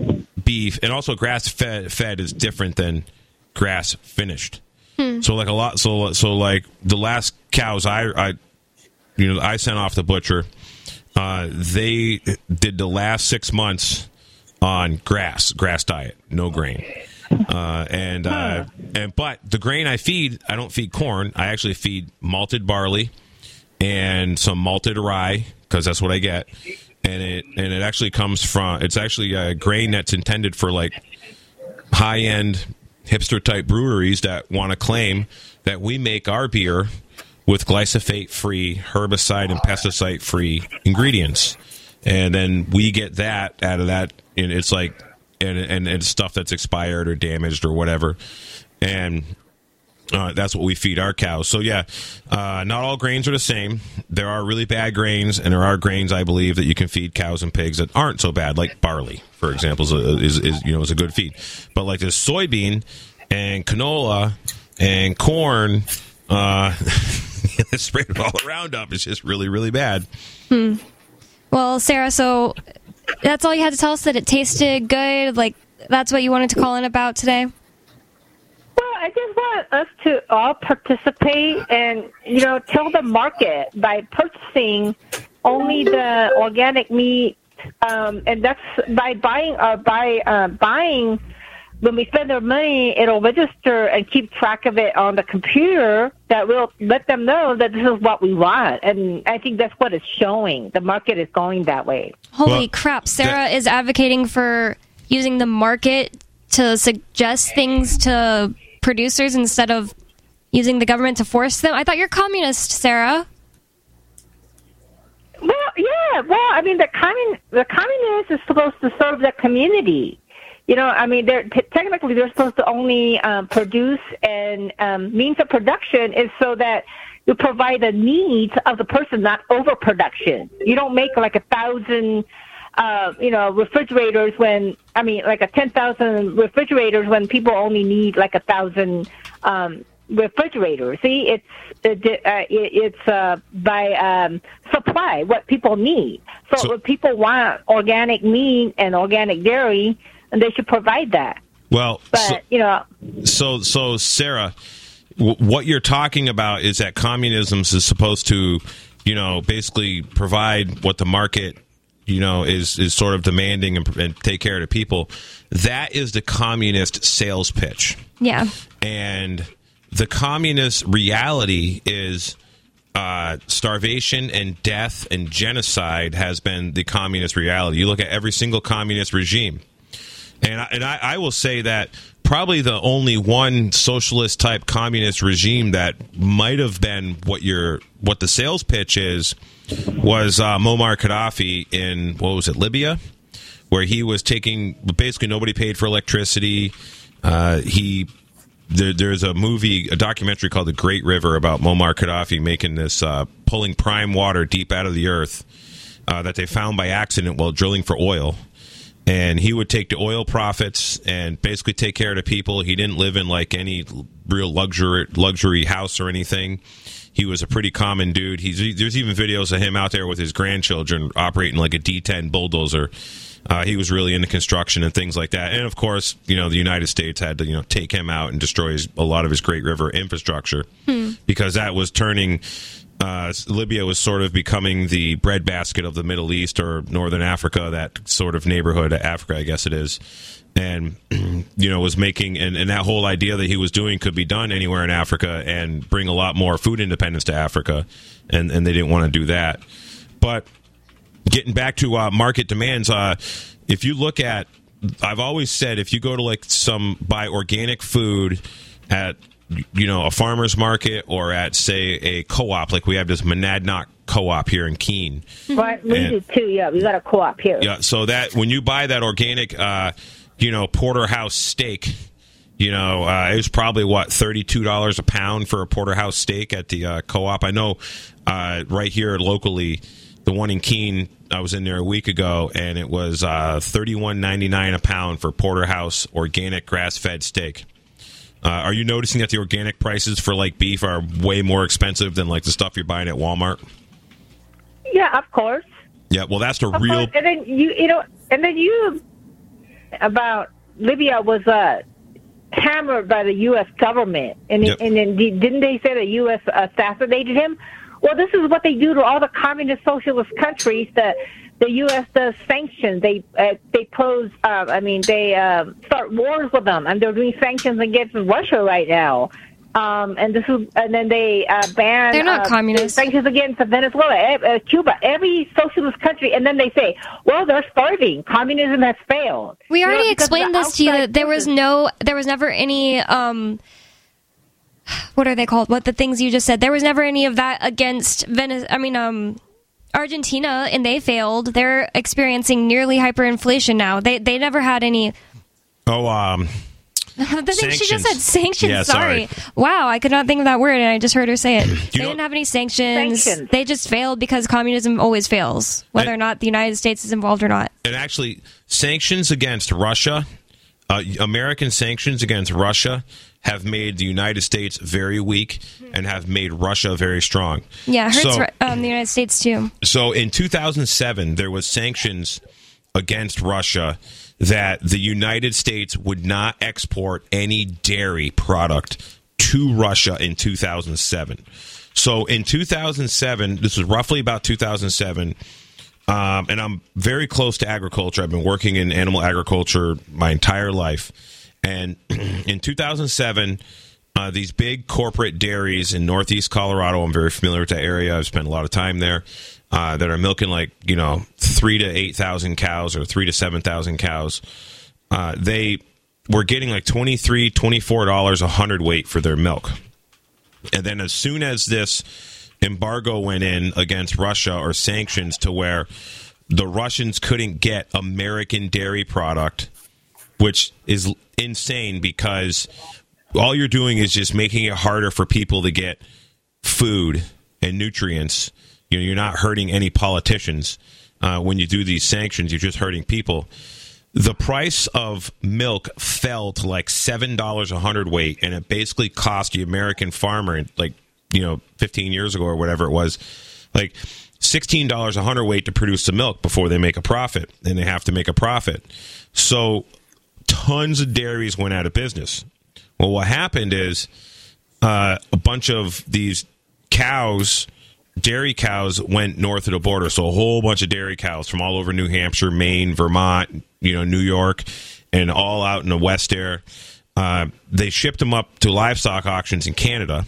beef, and also grass fed, fed is different than grass finished. Hmm. So like a lot, so so like the last cows I, I you know, I sent off the butcher, uh, they did the last six months on grass, grass diet, no grain. Uh, and uh, and but the grain I feed, I don't feed corn. I actually feed malted barley and some malted rye because that's what I get. And it and it actually comes from. It's actually a grain that's intended for like high end hipster type breweries that want to claim that we make our beer with glyphosate free, herbicide and pesticide free ingredients, and then we get that out of that. And it's like. And, and and stuff that's expired or damaged or whatever, and uh, that's what we feed our cows. So yeah, uh, not all grains are the same. There are really bad grains, and there are grains I believe that you can feed cows and pigs that aren't so bad, like barley, for example, is, a, is, is you know is a good feed. But like this soybean and canola and corn, uh, spread it all around up. It's just really really bad. Hmm. Well, Sarah, so. That's all you had to tell us, that it tasted good? Like, that's what you wanted to call in about today? Well, I just want us to all participate and, you know, tell the market by purchasing only the organic meat, um, and that's by buying, uh, by uh, buying, when we spend our money, it'll register and keep track of it on the computer that will let them know that this is what we want. And I think that's what it's showing. The market is going that way. Holy well, crap. Sarah that- is advocating for using the market to suggest things to producers instead of using the government to force them. I thought you're communist, Sarah. Well, yeah. Well, I mean, the commun- the communist is supposed to serve the community. You know, I mean, they're t- technically they're supposed to only um, produce, and um, means of production is so that you provide the needs of the person, not overproduction. You don't make like a thousand, uh, you know, refrigerators when I mean, like a ten thousand refrigerators when people only need like a thousand um, refrigerators. See, it's it, uh, it, it's uh, by um, supply what people need. So, So- if people want organic meat and organic dairy, and they should provide that. Well, But, so, you know... So, so Sarah, w- what you're talking about is that communism is supposed to, you know, basically provide what the market, you know, is, is sort of demanding and, and take care of the people. That is the communist sales pitch. Yeah. And the communist reality is... Uh, starvation and death and genocide has been the communist reality. You look at every single communist regime. And I, and I, I will say that probably the only one socialist type communist regime that might have been what your what the sales pitch is was uh, Muammar Gaddafi in, what was it, Libya, where he was taking, basically nobody paid for electricity. Uh, he there, there's a movie, a documentary called The Great River about Muammar Gaddafi making this, uh, pulling prime water deep out of the earth uh, that they found by accident while drilling for oil. And he would take the oil profits and basically take care of the people. He didn't live in like any real luxury luxury house or anything. He was a pretty common dude. He's there's even videos of him out there with his grandchildren operating like a D ten bulldozer. Uh, he was really into construction and things like that. And of course, you know, the United States had to, you know, take him out and destroy his, a lot of his Great River infrastructure hmm. because that was turning. Uh, Libya was sort of becoming the breadbasket of the Middle East or Northern Africa, that sort of neighborhood of Africa, I guess it is. And, you know, was making, and, and that whole idea that he was doing could be done anywhere in Africa and bring a lot more food independence to Africa. And, and they didn't want to do that. But getting back to uh, market demands, uh, if you look at, I've always said, if you go to like some, buy organic food at, you know, a farmer's market or at, say, a co-op, like we have this Monadnock co-op here in Keene. Right, we and, do too, yeah. We got a co-op here. Yeah, so that when you buy that organic, uh, you know, porterhouse steak, you know, uh, it was probably, what, thirty-two dollars a pound for a porterhouse steak at the uh, co-op. I know uh, right here locally, the one in Keene, I was in there a week ago, and it was uh, thirty-one ninety-nine a pound for porterhouse organic grass-fed steak. Uh, are you noticing that the organic prices for like beef are way more expensive than like the stuff you're buying at Walmart? Yeah, of course. Yeah, well, that's the Of real. course. And then you, you know, and then you, about Libya was uh, hammered by the U S government, and Yep. and then didn't they say the U S assassinated him? Well, this is what they do to all the communist socialist countries. That the U S does sanctions. They uh, they pose. Uh, I mean, they uh, start wars with them, and they're doing sanctions against Russia right now. Um, and this is, and then they uh, ban. They're not uh, communists. Sanctions against Venezuela, uh, Cuba, every socialist country, and then they say, "Well, they're starving. Communism has failed." We You know, already because explained the this to you. outside That there was forces- no, there was never any. Um, what are they called? What the things you just said? There was never any of that against Venice. I mean, um, Argentina, and they failed. They're experiencing nearly hyperinflation now. They they never had any. Oh, um, The thing she just Sanctions. said, sanctions. Yeah, sorry. sorry. Wow, I could not think of that word, and I just heard her say it. They know- didn't have any sanctions. Sanctions. They just failed because communism always fails, whether or not the United States is involved or not. and actually, sanctions against Russia, uh, American sanctions against Russia, have made the United States very weak and have made Russia very strong. Yeah, it hurts So- Ru- um, the United States too. So in two thousand seven, there was sanctions against Russia that the United States would not export any dairy product to Russia in two thousand seven. So in two thousand seven, this was roughly about two thousand seven, um, and I'm very close to agriculture. I've been working in animal agriculture my entire life. And in two thousand seven, uh, these big corporate dairies in northeast Colorado, I'm very familiar with that area. I've spent a lot of time there, uh, that are milking like, you know, three to eight thousand cows or three to seven thousand cows. Uh, they were getting like twenty-three dollars, twenty-four dollars a hundredweight for their milk. And then as soon as this embargo went in against Russia, or sanctions, to where the Russians couldn't get American dairy product, which is insane because all you're doing is just making it harder for people to get food and nutrients. You know, you're not hurting any politicians uh, when you do these sanctions. You're just hurting people. The price of milk fell to like seven dollars a hundredweight, and it basically cost the American farmer, like, you know, fifteen years ago or whatever it was, like sixteen dollars a hundredweight to produce the milk before they make a profit, and they have to make a profit. So tons of dairies went out of business. Well, what happened is uh, a bunch of these cows, dairy cows, went north of the border. So a whole bunch of dairy cows from all over New Hampshire, Maine, Vermont, you know, New York, and all out in the west there. Uh, they shipped them up to livestock auctions in Canada.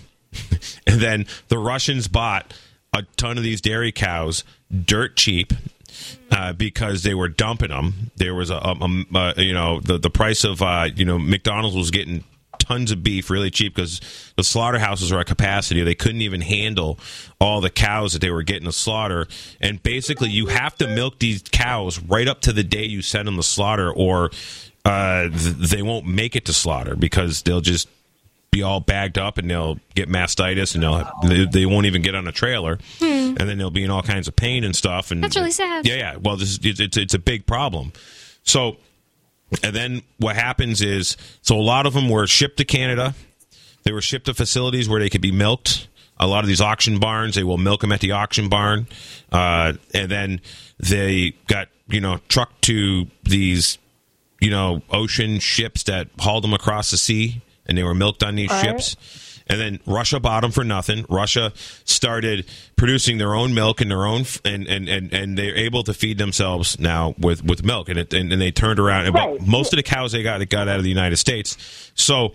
And then the Russians bought a ton of these dairy cows dirt cheap, uh, because they were dumping them. There was a, a, a, a you know, the, the price of, uh, you know, McDonald's was getting tons of beef really cheap because the slaughterhouses were at capacity. They couldn't even handle all the cows that they were getting to slaughter. And basically, you have to milk these cows right up to the day you send them to slaughter, or uh, th- they won't make it to slaughter because they'll just be all bagged up and they'll get mastitis, and they'll they, they won't even get on a trailer, Hmm. and then they'll be in all kinds of pain and stuff. And That's really sad. Yeah, yeah. Well, this is, it's, it's it's a big problem. So, and then what happens is, so a lot of them were shipped to Canada. They were shipped to facilities where they could be milked. A lot of these auction barns, they will milk them at the auction barn, uh, and then they got, you know, trucked to these, you know, ocean ships that hauled them across the sea, and they were milked on these All ships. And then Russia bought them for nothing. Russia started producing their own milk and their own, f- and, and, and, and they're able to feed themselves now with, with milk. And, it, and and they turned around. And Right. most of the cows they got, they got out of the United States. So,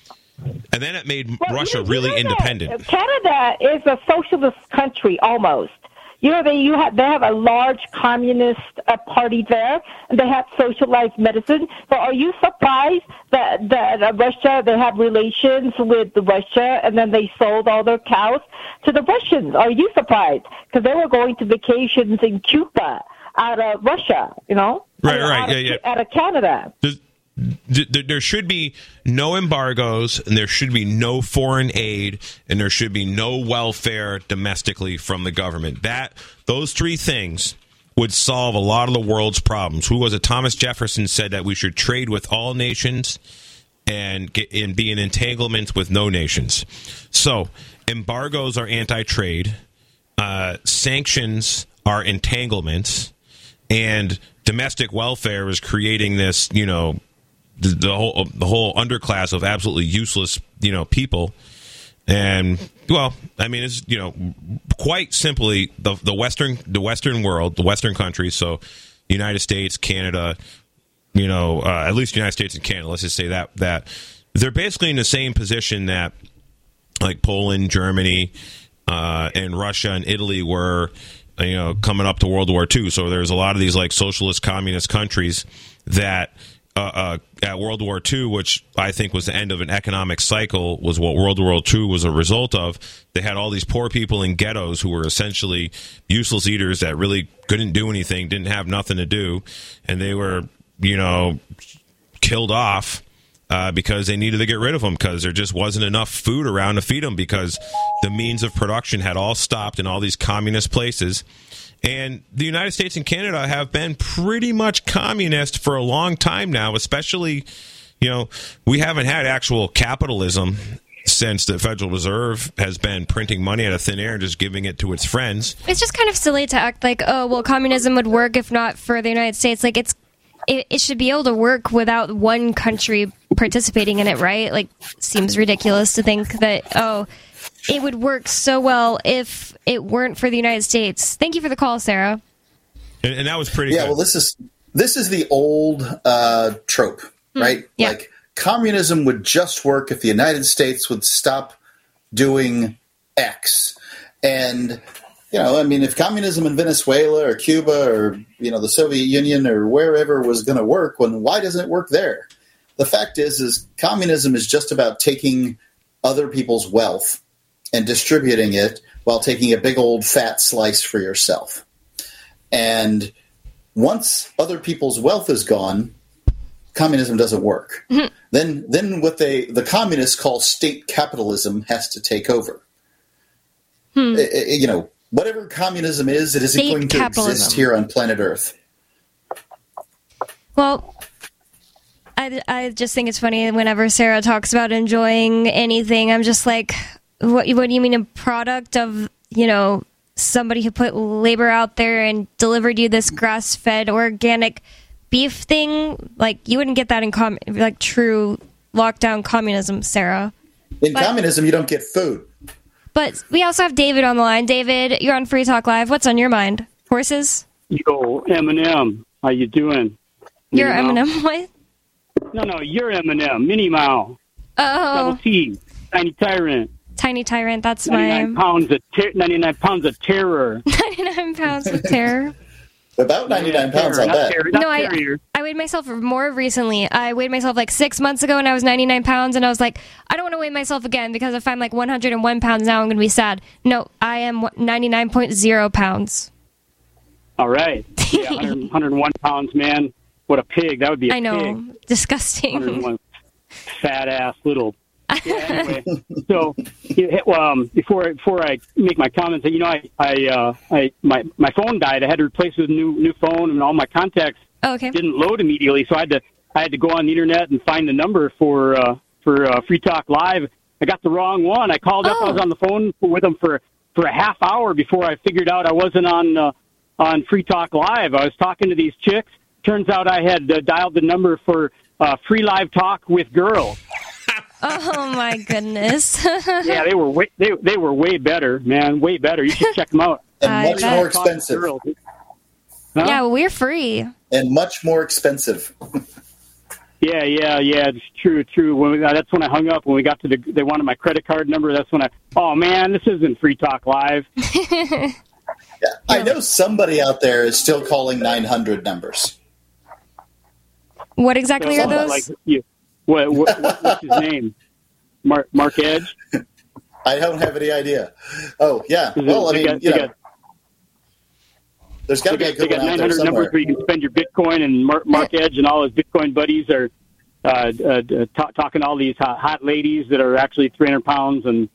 and then it made Well, Russia you know- really you know that independent. Canada is a socialist country almost. You know, they you have they have a large communist uh, party there, and they have socialized medicine. So, are you surprised that that uh, Russia they have relations with Russia, and then they sold all their cows to the Russians? Are you surprised? Because they were going to vacations in Cuba out of Russia, you know, Right, out, right, out yeah, of, yeah. out of Canada. There's- th- th- There should be no embargoes, and there should be no foreign aid, and there should be no welfare domestically from the government. That those three things would solve a lot of the world's problems. Who was it? Thomas Jefferson said that we should trade with all nations and get and be in entanglements with no nations. So embargoes are anti-trade, uh, sanctions are entanglements, and domestic welfare is creating this, you know, the, the whole the whole underclass of absolutely useless, you know, people. And well, I mean, it's, you know, quite simply the the western the Western world, the Western countries, so United States, Canada, you know, uh, at least the United States and Canada. Let's just say that that they're basically in the same position that like Poland, Germany, uh, and Russia and Italy were, you know, coming up to World War Two. So there's a lot of these like socialist communist countries that uh, uh, at World War Two, which I think was the end of an economic cycle, was what World War Two was a result of. They had all these poor people in ghettos who were essentially useless eaters that really couldn't do anything, didn't have nothing to do, and they were, you know, killed off uh, because they needed to get rid of them because there just wasn't enough food around to feed them because the means of production had all stopped in all these communist places. And the United States and Canada have been pretty much communist for a long time now, especially, you know, we haven't had actual capitalism since the Federal Reserve has been printing money out of thin air and just giving it to its friends. It's just kind of silly to act like, oh, well, communism would work if not for the United States. Like, it's it, it should be able to work without one country participating in it, right? Like, seems ridiculous to think that, oh, it would work so well if it weren't for the United States. Thank you for the call, Sarah. And, and that was pretty yeah, good. well, this is this is the old uh, trope, Hmm. right? Yeah. Like, communism would just work if the United States would stop doing X. And, you know, I mean, if communism in Venezuela or Cuba or, you know, the Soviet Union or wherever was going to work, when why doesn't it work there? The fact is, is communism is just about taking other people's wealth and distributing it while taking a big old fat slice for yourself. And once other people's wealth is gone, communism doesn't work. Mm-hmm. Then then what they the communists call state capitalism has to take over. Hmm. It, it, you know, whatever communism is, it isn't state going to capitalism. exist here on planet Earth. Well, I, I just think it's funny whenever Sarah talks about enjoying anything, I'm just like, What, what do you mean a product of, you know, somebody who put labor out there and delivered you this grass-fed organic beef thing? Like, you wouldn't get that in com- like true lockdown communism, Sarah. In but, communism, you don't get food. But we also have David on the line. David, you're on Free Talk Live. What's on your mind? Horses? Yo, Eminem. How you doing? You're Eminem? What? No, no, you're Eminem. Minnie Mouse. Oh. Double T. Tiny Tyrant. Tiny Tyrant, that's ninety-nine my... Pounds of ter- ninety-nine pounds of terror. ninety-nine pounds of terror. About ninety-nine yeah, pounds, terror, I'll bet. Terror, no, I, I weighed myself more recently. I weighed myself like six months ago and I was ninety-nine pounds, and I was like, I don't want to weigh myself again because if I'm like one hundred one pounds now, I'm going to be sad. No, I am ninety-nine point zero pounds. All right. Yeah, one hundred, one hundred one pounds, man. What a pig. That would be a I know. pig. Disgusting. one hundred one fat-ass little... Yeah, anyway, so um, before before I make my comments, you know, I I, uh, I my my phone died. I had to replace it with a new new phone, and all my contacts oh, okay. didn't load immediately. So I had to I had to go on the internet and find the number for uh, for uh, Free Talk Live. I got the wrong one. I called up. Oh. I was on the phone with them for, for a half hour before I figured out I wasn't on uh, on Free Talk Live. I was talking to these chicks. Turns out I had uh, dialed the number for uh, Free Live Talk with Girls. Oh my goodness! Yeah, they were way, they they were way better, man, way better. You should check them out. And I much bet. more expensive. Huh? Yeah, well, we're free. And much more expensive. Yeah, yeah, yeah. It's true, true. When we, that's when I hung up. When we got to the, they wanted my credit card number. That's when I. Oh man, this isn't Free Talk Live. Yeah, I know somebody out there is still calling nine hundred numbers. What exactly So, are those? Like, you, what, what, what, what's his name? Mark Mark Edge. I don't have any idea. Oh yeah. Well, I mean, got, you know, got, there's got to be a good they got one out nine there hundred somewhere. numbers where you can spend your Bitcoin, and Mark, Mark Edge and all his Bitcoin buddies are uh, uh, t- talking to all these hot, hot ladies that are actually three hundred pounds. And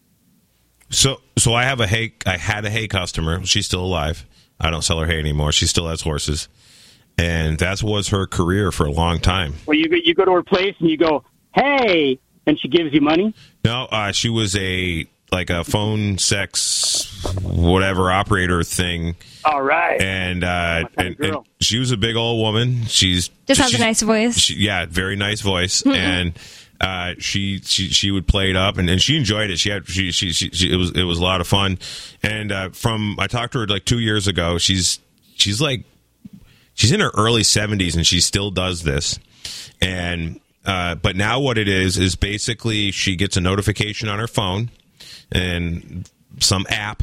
So, so I have a hay. I had a hay customer. She's still alive. I don't sell her hay anymore. She still has horses, and that was her career for a long time. well, you go, you go to her place and you go, "Hey," and she gives you money. No, uh, she was a like a phone sex whatever operator thing. All right. And, uh, and, and she was a big old woman. She's just has she's, a nice voice. She, yeah, very nice voice. Mm-hmm. And uh, she, she she would play it up, and, and she enjoyed it. She had she, she she she it was it was a lot of fun. And uh, from I talked to her like two years ago. She's she's like she's in her early seventies, and she still does this. And uh, but now what it is is basically she gets a notification on her phone and some app,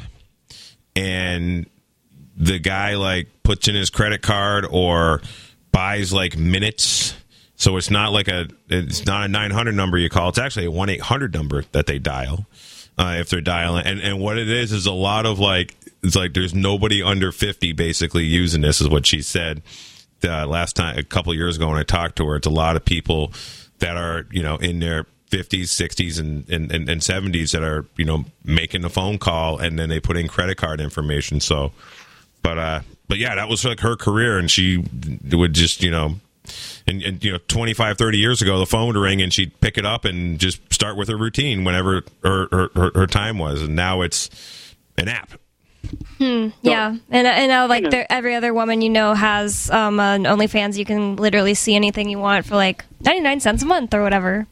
and the guy like puts in his credit card or buys like minutes. So it's not like a it's not a nine hundred number you call. It's actually a one eight hundred number that they dial uh, if they're dialing. And and what it is is a lot of like it's like there's nobody under fifty basically using this is what she said uh, last time a couple of years ago when I talked to her. It's a lot of people that are, you know, in their fifties, sixties, and, and, and, and seventies that are, you know, making a phone call and then they put in credit card information. So, but, uh, but yeah, that was like her career, and she would just, you know, and, and you know, twenty-five, thirty years ago, the phone would ring and she'd pick it up and just start with her routine whenever her, her, her, her time was. And now it's an app. Hmm, yeah, and and now like there, every other woman you know has um, an OnlyFans. You can literally see anything you want for like ninety-nine cents a month or whatever.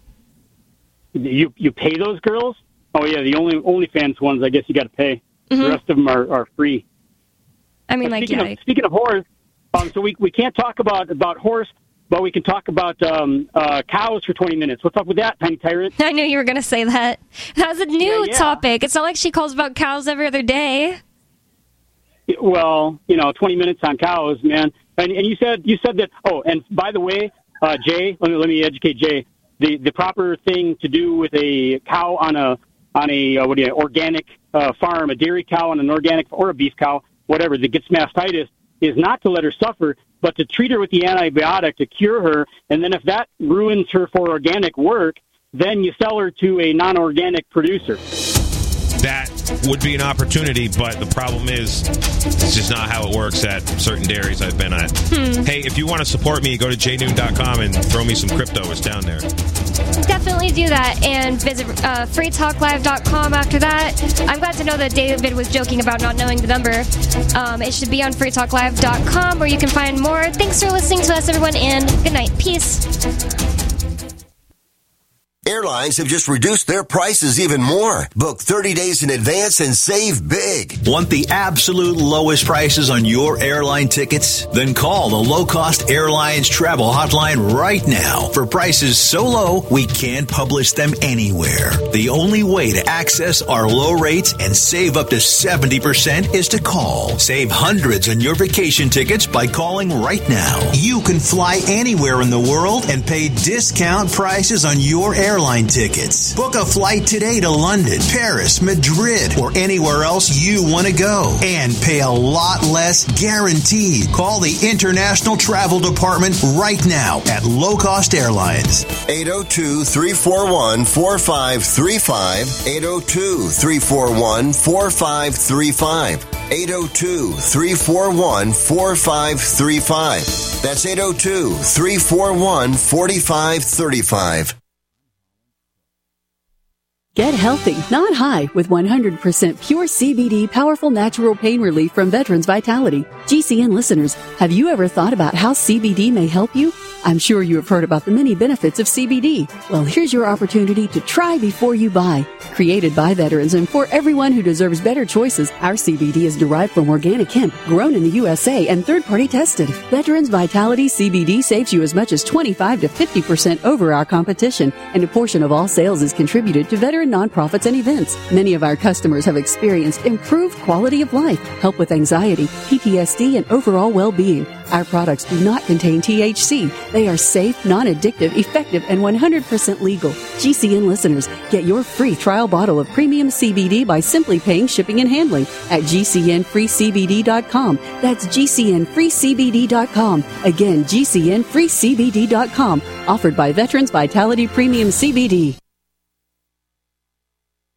You you pay those girls? Oh yeah, the only OnlyFans ones I guess you got to pay. Mm-hmm. The rest of them are, are free. I mean, like speaking yeah. Of, speaking of whores, um, so we we can't talk about about horse, but we can talk about um, uh, cows for twenty minutes. What's up with that, Tiny Tyrant? I knew you were going to say that. That was a new yeah, yeah. topic. It's not like she calls about cows every other day. Well, you know, twenty minutes on cows, man. And, and you said you said that. Oh, and by the way, uh, Jay, let me let me educate Jay. The the proper thing to do with a cow on a on a uh, what do you organic uh, farm, a dairy cow on an organic or a beef cow, whatever, that gets mastitis, is not to let her suffer, but to treat her with the antibiotic to cure her. And then if that ruins her for organic work, then you sell her to a non-organic producer. That would be an opportunity, but the problem is it's just not how it works at certain dairies I've been at. Hmm. Hey, if you want to support me, go to j noon dot com and throw me some crypto. It's down there. Definitely do that, and visit uh, free talk live dot com after that. I'm glad to know that David was joking about not knowing the number. Um, it should be on free talk live dot com where you can find more. Thanks for listening to us, everyone, and good night. Peace. Airlines have just reduced their prices even more. Book thirty days in advance and save big. Want the absolute lowest prices on your airline tickets? Then call the Low Cost Airlines Travel Hotline right now for prices so low we can't publish them anywhere. The only way to access our low rates and save up to seventy percent is to call. Save hundreds on your vacation tickets by calling right now. You can fly anywhere in the world and pay discount prices on your airline tickets. Book a flight today to London, Paris, Madrid, or anywhere else you want to go and pay a lot less guaranteed. Call the International Travel Department right now at Low Cost Airlines. eight oh two, three four one, four five three five. eight oh two, three four one, four five three five. eight oh two, three four one, four five three five. That's eight oh two, three four one, four five three five. Get healthy, not high, with one hundred percent pure C B D powerful natural pain relief from Veterans Vitality. G C N listeners, have you ever thought about how C B D may help you? I'm sure you have heard about the many benefits of C B D. Well, here's your opportunity to try before you buy. Created by veterans and for everyone who deserves better choices, our C B D is derived from organic hemp, grown in the U S A and third-party tested. Veterans Vitality C B D saves you as much as twenty-five to fifty percent over our competition, and a portion of all sales is contributed to veteran nonprofits and events. Many of our customers have experienced improved quality of life, help with anxiety, P T S D, and overall well-being. Our products do not contain T H C. They are safe, non-addictive, effective, and one hundred percent legal. G C N listeners, get your free trial bottle of premium C B D by simply paying shipping and handling at G C N free C B D dot com. That's G C N free C B D dot com. Again, G C N free C B D dot com. Offered by Veterans Vitality Premium C B D.